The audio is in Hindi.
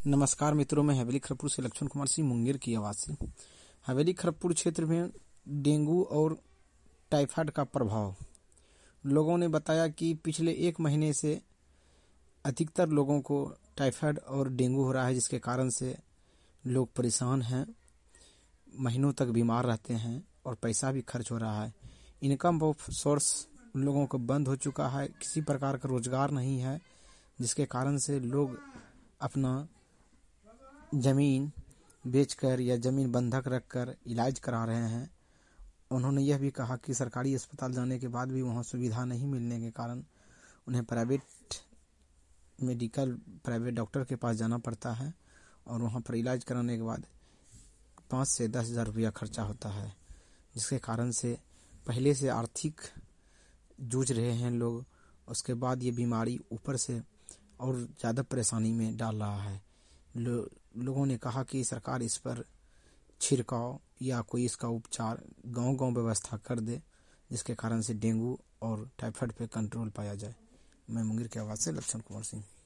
नमस्कार मित्रों, मैं हवेली खड़गपुर से लक्ष्मण कुमार सिंह मुंगेर की आवाज़ से। हवेली खड़गपुर क्षेत्र में डेंगू और टाइफाइड का प्रभाव, लोगों ने बताया कि पिछले 1 महीने से अधिकतर लोगों को टाइफाइड और डेंगू हो रहा है, जिसके कारण से लोग परेशान हैं, महीनों तक बीमार रहते हैं और पैसा भी खर्च हो रहा है। इनकम ऑफ सोर्स लोगों को बंद हो चुका है, किसी प्रकार का रोजगार नहीं है, जिसके कारण से लोग अपना ज़मीन बेचकर या ज़मीन बंधक रखकर इलाज करा रहे हैं। उन्होंने यह भी कहा कि सरकारी अस्पताल जाने के बाद भी वहाँ सुविधा नहीं मिलने के कारण उन्हें प्राइवेट डॉक्टर के पास जाना पड़ता है और वहाँ पर इलाज कराने के बाद 5 से 10 हज़ार रुपया खर्चा होता है, जिसके कारण से पहले से आर्थिक जूझ रहे हैं लोग। उसके बाद ये बीमारी ऊपर से और ज़्यादा परेशानी में डाल रहा है। लोगों ने कहा कि सरकार इस पर छिड़काव या कोई इसका उपचार गांव-गांव व्यवस्था कर दे, जिसके कारण से डेंगू और टाइफाइड पे कंट्रोल पाया जाए। मैं मुंगेर की आवाज़ से लक्ष्मण कुमार सिंह।